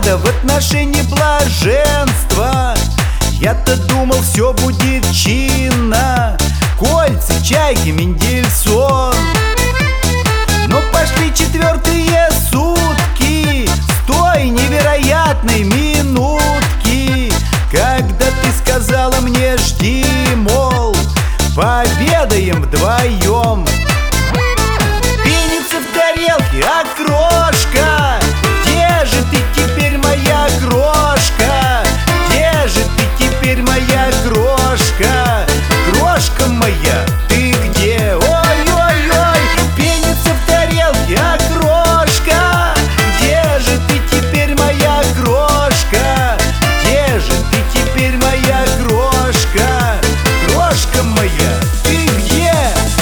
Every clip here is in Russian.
года в отношении блаженства. Я-то думал, все будет чинно: кольца, чайки, Мендельсон. Но пошли четвертые сутки с той невероятной минутки, когда ты сказала мне: жди, мол, пообедаем вдвоем. Пенится в тарелке окрошка, где же ты теперь, моя крошка? Где же ты теперь, моя крошка? Крошка моя, ты где? Ой-ой-ой, пенится в тарелке окрошка, где же ты теперь, моя крошка? Где же ты теперь, моя крошка? Крошка моя, ты где?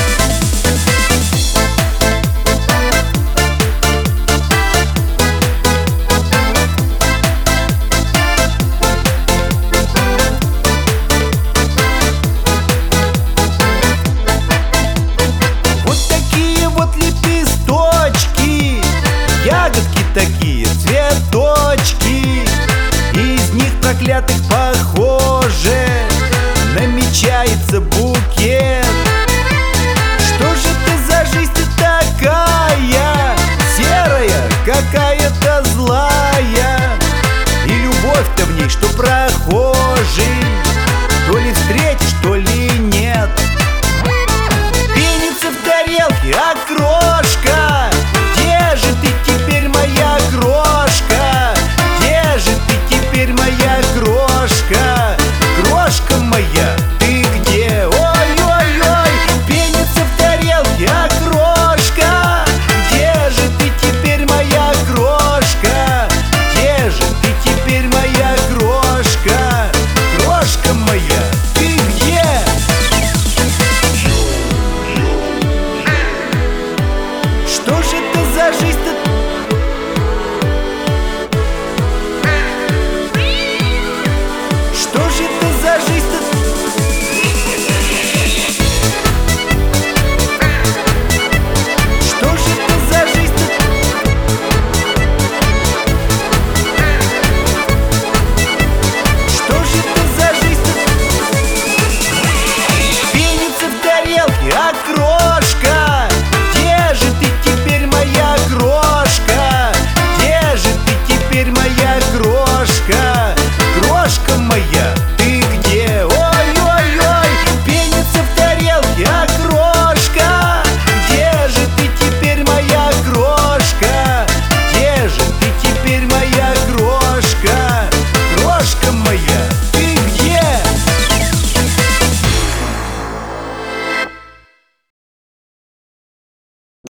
Ягодки такие, цветочки, из них проклятых, похоже, намечается букет. Что же ты за жизнь такая, серая, какая-то злая? И любовь-то в ней, что прохожий, то ли встретишь, то ли нет. Пенится в тарелке окрошка,